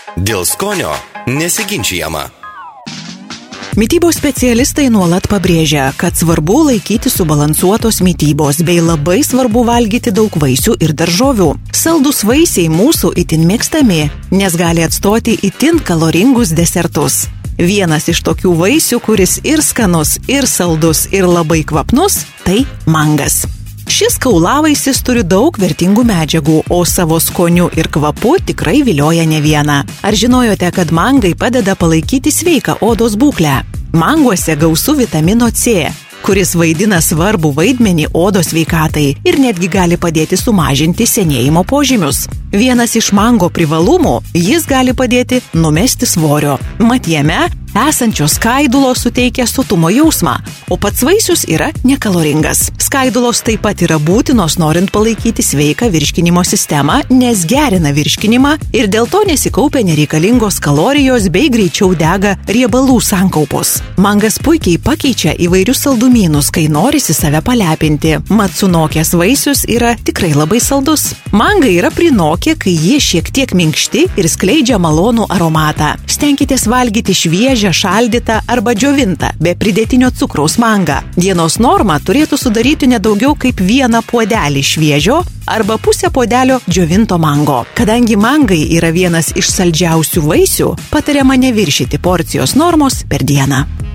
Dėl skonio nesiginčijama. Mitybos specialistai nuolat pabrėžia, kad svarbu laikyti subalansuotos mitybos bei labai svarbu valgyti daug vaisių ir daržovių. Saldus vaisiai mūsų itin mėgstami, nes gali atstoti itin kaloringus desertus. Vienas iš tokių vaisių, kuris ir skanus, ir saldus, ir labai kvapnus, tai mangas. Šis kaulavaisis turi daug vertingų medžiagų, o savo skoniu ir kvapu tikrai vilioja ne vieną. Ar žinojote, kad mangai padeda palaikyti sveiką odos būklę? Manguose gausu vitamino C, kuris vaidina svarbų vaidmenį odos sveikatai ir netgi gali padėti sumažinti senėjimo požymius. Vienas iš mango privalumų – jis gali padėti numesti svorio. Mat jame esančios skaidulos suteikia sotumo jausmą, o pats vaisius yra nekaloringas. Skaidulos taip pat yra būtinos norint palaikyti sveiką virškinimo sistemą, nes gerina virškinimą ir dėl to nesikaupia nereikalingos kalorijos bei greičiau dega riebalų sankaupos. Mangas puikiai pakeičia įvairius saldumynus, kai norisi save palepinti. Mat sunokęs vaisius yra tikrai labai saldus. Mangai yra prinokę, kai jie šiek tiek minkšti ir skleidžia malonų aromatą. Stenkitės valgyti šviežią, šaldytą arba džiovintą, be pridėtinio cukraus mangą. Dienos norma turėtų sudaryti nedaugiau kaip 1 puodelį šviežio arba pusę puodelio džiovinto mango. Kadangi mangai yra vienas iš saldžiausių vaisių, patariama neviršyti porcijos normos per dieną.